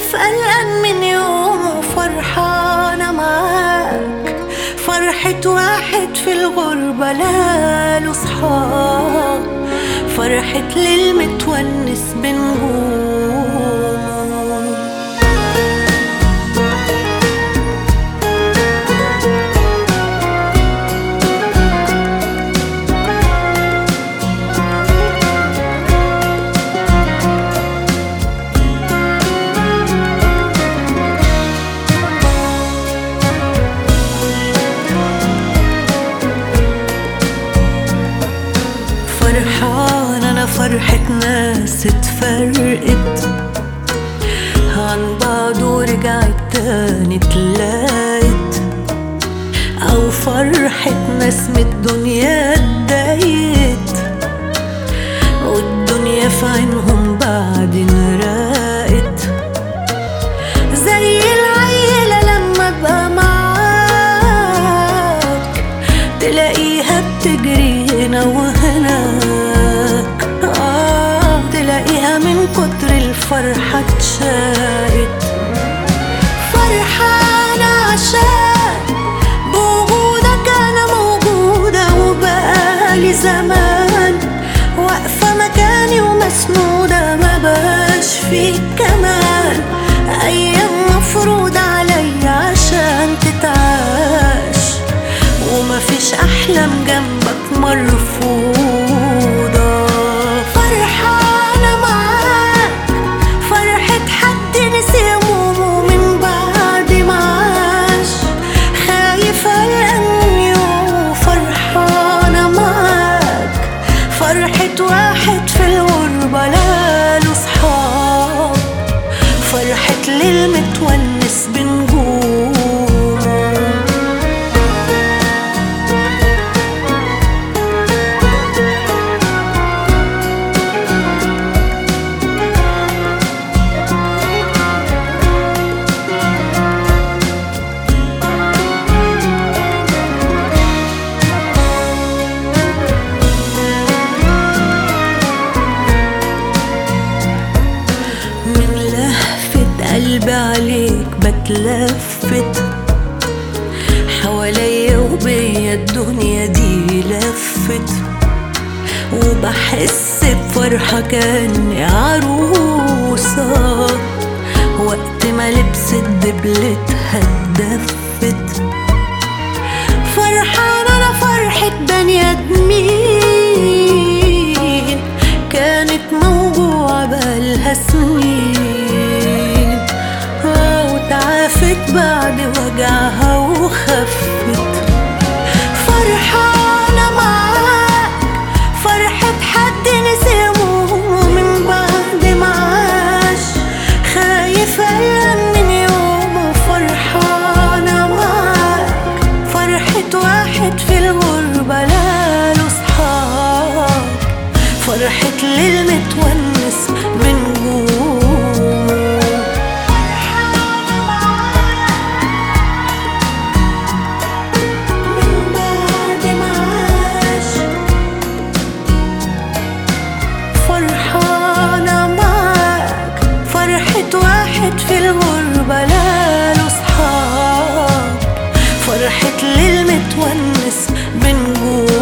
خايف قلقان من يوم وفرحانة معاك. فرحة واحد في الغربة لاله صحاب، فرحة ليل متونس بنجوم. فرحان أنا فرحة ناس اتفرقت عن بعض ورجعت تاني تلاقت، أو فرحة ناس من الدنيا اتضايقت والدنيا في عينهم بعدين راقت. زي العيلة لما ابقى معاك تلاقيها بتجري هنا وهناك، تلاقيها من كتر الفرحة اتشاقت. فرحانة عشان بوجودك أنا موجودة، وبقالي زمان واقفة مكاني ومسنودة، ما بقاش فيك كمان أيام مفروض عليا عشان تتعاش، ومفيش أحلام جنبك مرفوضة. فرحانة معاك فرحة حد نسي همومه من بعد ما عاش، خايف قلقان يوم. فرحانة معاك فرحة واحد في الغربة لاله صحاب، فرحة ليل متونس بنجوم. قلبي عليك بتلفت، حواليا وبيا الدنيا دي لفت، وبحس بفرحة كأني عروسة وقت ما لبست دبلتها اتدفت. فرحانة أنا فرحة بني آدمين كانت موجوعة بقالها سنين، وتعافت بعد وجعها وخفت. فرحانة معاك فرحة حد نسي همومه من بعد ما عاش، خايف قلقان من يومه. فرحانة معاك فرحة واحد في الغربة لاله صحاب، فرحة ليل متونس من جوه. واحد في الغربة لاله صحاب، فرحة ليل متونس بنجوم.